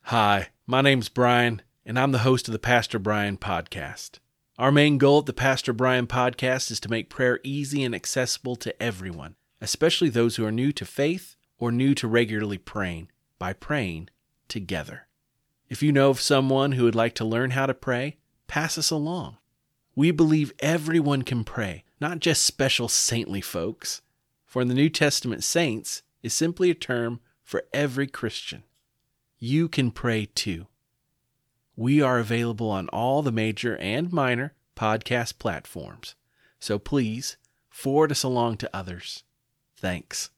Hi, my name's Brian, and I'm the host of the Pastor Brian Podcast. Our main goal at the Pastor Brian Podcast is to make prayer easy and accessible to everyone, especially those who are new to faith or new to regularly praying, by praying together. If you know of someone who would like to learn how to pray, pass us along. We believe everyone can pray, not just special saintly folks. For in the New Testament, saints is simply a term for every Christian. You can pray too. We are available on all the major and minor podcast platforms, so please forward us along to others. Thanks.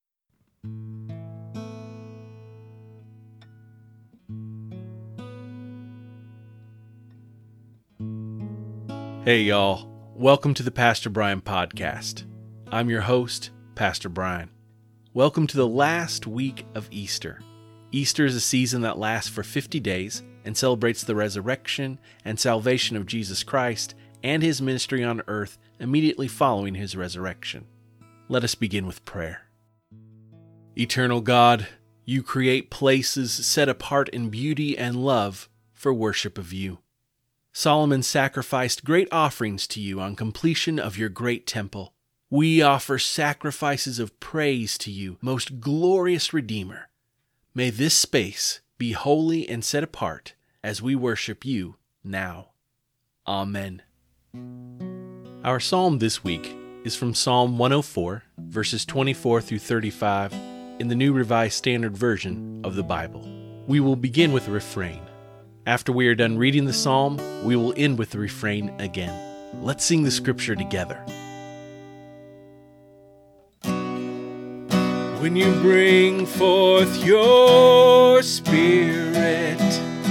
Hey y'all, welcome to the Pastor Brian Podcast. I'm your host, Pastor Brian. Welcome to the last week of Easter. Easter is a season that lasts for 50 days and celebrates the resurrection and salvation of Jesus Christ and his ministry on earth immediately following his resurrection. Let us begin with prayer. Eternal God, you create places set apart in beauty and love for worship of you. Solomon sacrificed great offerings to you on completion of your great temple. We offer sacrifices of praise to you, most glorious Redeemer. May this space be holy and set apart as we worship you now. Amen. Our psalm this week is from Psalm 104, verses 24 through 35 in the New Revised Standard Version of the Bible. We will begin with a refrain. After we are done reading the psalm, we will end with the refrain again. Let's sing the scripture together. When you bring forth your Spirit,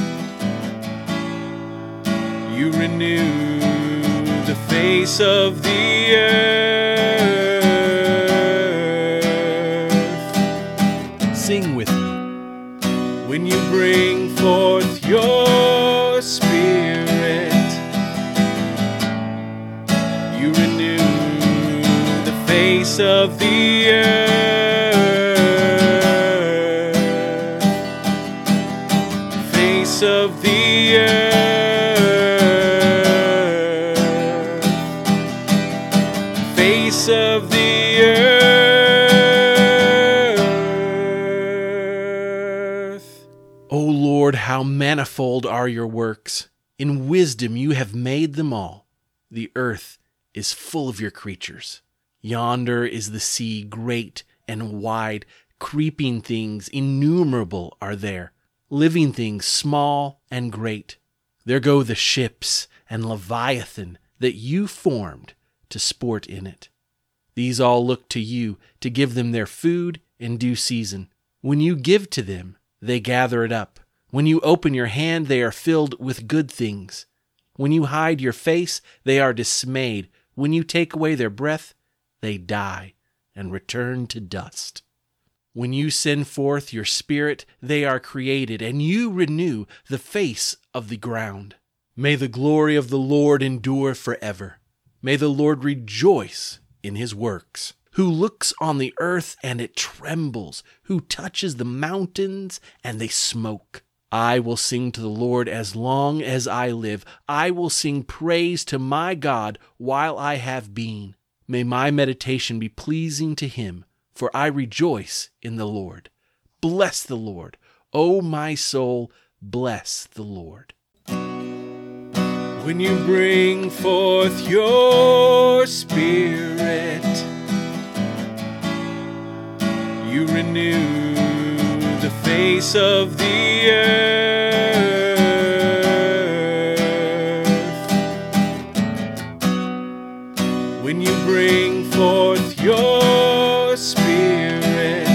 you renew the face of the earth. Sing with me. When you bring forth your Spirit, you renew the face of the earth. Face of the earth. Face of the earth. O Lord, how manifold are your works! In wisdom you have made them all. The earth is full of your creatures. Yonder is the sea, great and wide. Creeping things innumerable are there. Living things small and great. There go the ships and Leviathan that you formed to sport in it. These all look to you to give them their food in due season. When you give to them, they gather it up. When you open your hand, they are filled with good things. When you hide your face, they are dismayed. When you take away their breath, they die and return to dust. When you send forth your Spirit, they are created, and you renew the face of the ground. May the glory of the Lord endure forever. May the Lord rejoice in his works. Who looks on the earth and it trembles, who touches the mountains and they smoke. I will sing to the Lord as long as I live. I will sing praise to my God while I have being. May my meditation be pleasing to him, for I rejoice in the Lord. Bless the Lord. O my soul, bless the Lord. When you bring forth your Spirit, you renew the face of the earth. When you bring forth your Spirit,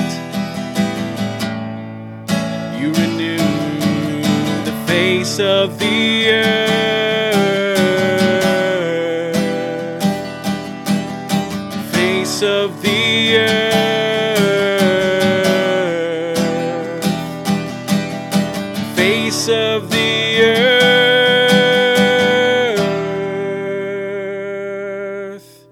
you renew the face of the earth. Face of the earth. Face of the earth.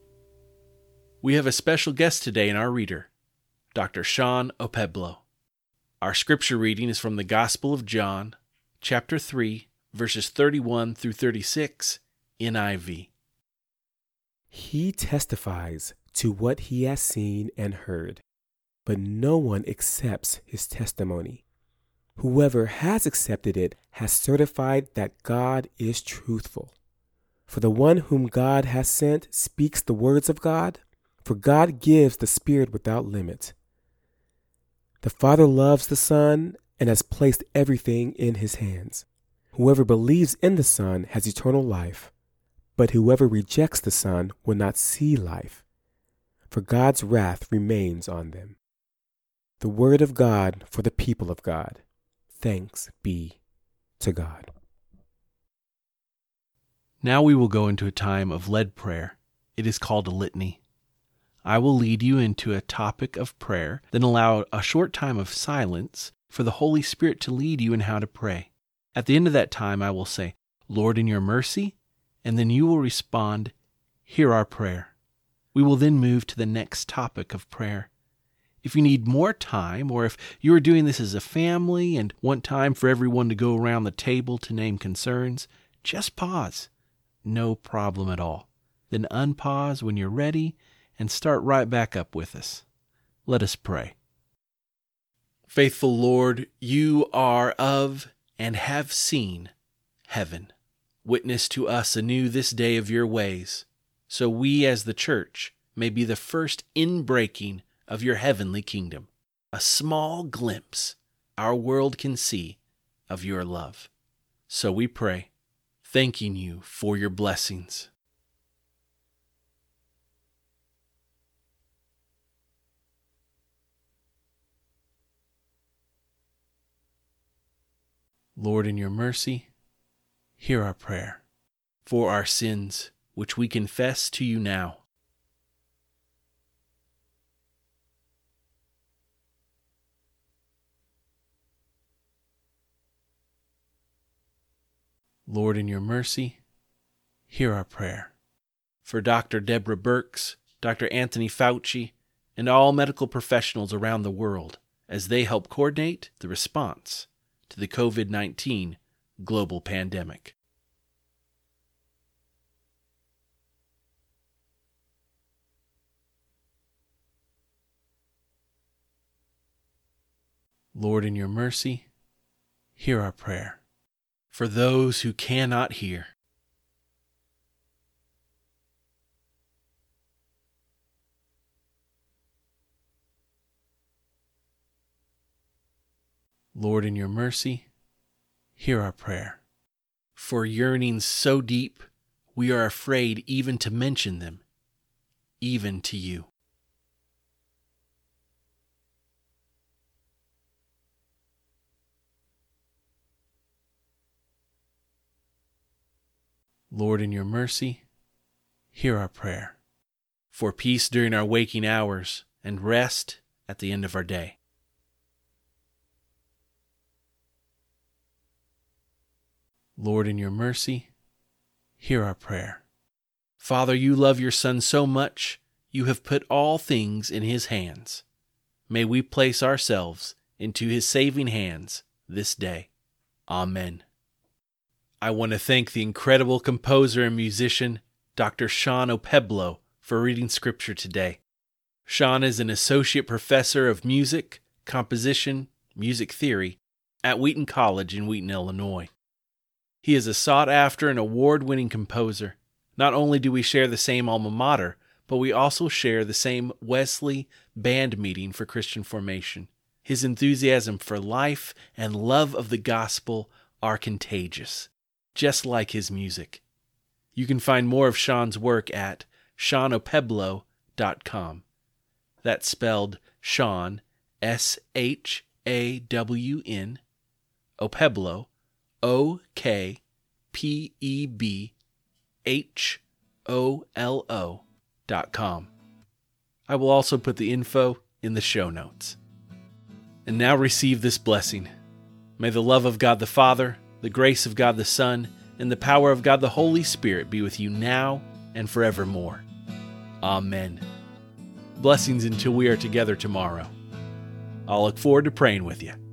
We have a special guest today in our reader, Dr. Sean Opeblo. Our scripture reading is from the Gospel of John, chapter 3, verses 31 through 36, NIV. He testifies to what he has seen and heard, but no one accepts his testimony. Whoever has accepted it has certified that God is truthful. For the one whom God has sent speaks the words of God, for God gives the Spirit without limit. The Father loves the Son and has placed everything in his hands. Whoever believes in the Son has eternal life, but whoever rejects the Son will not see life, for God's wrath remains on them. The word of God for the people of God. Thanks be to God. Now we will go into a time of led prayer. It is called a litany. I will lead you into a topic of prayer, then allow a short time of silence for the Holy Spirit to lead you in how to pray. At the end of that time, I will say, Lord, in your mercy, and then you will respond, hear our prayer. We will then move to the next topic of prayer. If you need more time, or if you are doing this as a family and want time for everyone to go around the table to name concerns, just pause. No problem at all. Then unpause when you're ready and start right back up with us. Let us pray. Faithful Lord, you are of and have seen heaven. Witness to us anew this day of your ways, so we as the church may be the first inbreaking of your heavenly kingdom, a small glimpse our world can see of your love. So we pray, thanking you for your blessings. Lord, in your mercy, hear our prayer for our sins, which we confess to you now. Lord, in your mercy, hear our prayer for Dr. Deborah Birx, Dr. Anthony Fauci, and all medical professionals around the world as they help coordinate the response to the COVID-19 global pandemic. Lord, in your mercy, hear our prayer for those who cannot hear. Lord, in your mercy, hear our prayer for yearnings so deep we are afraid even to mention them, even to you. Lord, in your mercy, hear our prayer for peace during our waking hours and rest at the end of our day. Lord, in your mercy, hear our prayer. Father, you love your Son so much, you have put all things in his hands. May we place ourselves into his saving hands this day. Amen. I want to thank the incredible composer and musician, Dr. Sean Opeblo, for reading scripture today. Sean is an associate professor of music, composition, music theory at Wheaton College in Wheaton, Illinois. He is a sought-after and award-winning composer. Not only do we share the same alma mater, but we also share the same Wesley band meeting for Christian formation. His enthusiasm for life and love of the gospel are contagious, just like his music. You can find more of Sean's work at SeanOpeblo.com. That's spelled Sean, S-H-A-W-N, Opeblo, OKPEBHOLO.com. I will also put the info in the show notes. And now receive this blessing. May the love of God the Father, the grace of God the Son, and the power of God the Holy Spirit be with you now and forevermore. Amen. Blessings until we are together tomorrow. I'll look forward to praying with you.